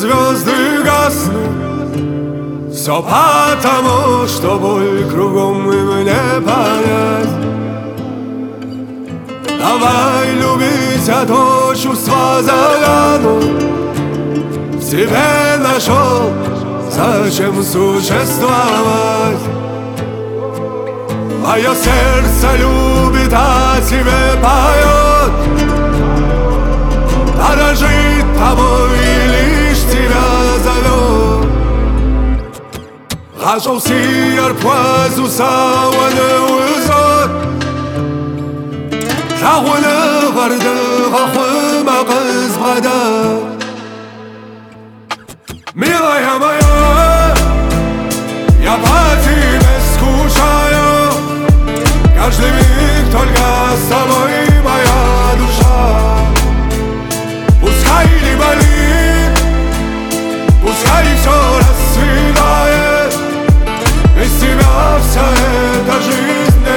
звезды гаснут. Все потому, что боль кругом им не понять. Давай любить, а то чувства завянут. В тебе нашел, зачем существовать. Мое сердце любит, а тебе поет. Дорожит тобой и лишь тебя зовет. Rachaussé ar pois ou sa wane uzot. La wane varde rachwe ma qız brada. Милая моя, я по тебе скучаю. Каждый миг только с тобой моя душа. Пускай не болит, пускай все расцветает. Без тебя вся эта жизнь мне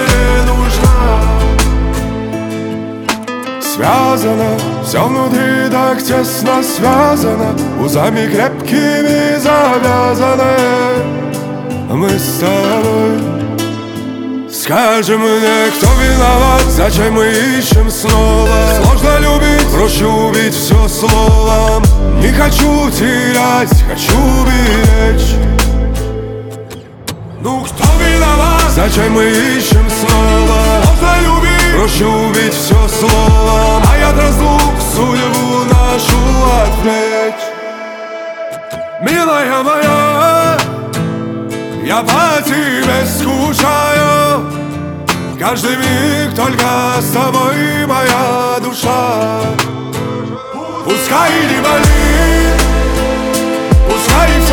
не нужна. Связано, все внутри так тесно связано. Узами крепкими завязаны. Мы с тобой. Скажи мне, кто виноват, зачем мы ищем снова? Сложно любить, проще убить все словом. Не хочу терять, хочу беречь. Ну кто виноват, зачем мы ищем снова? Сложно любить, проще убить все словом. А я от разлук судьбу нашу отвлечь. Милая моя, я по тебе скучаю. Каждый миг только с тобой моя душа. Пускай не болит, пускай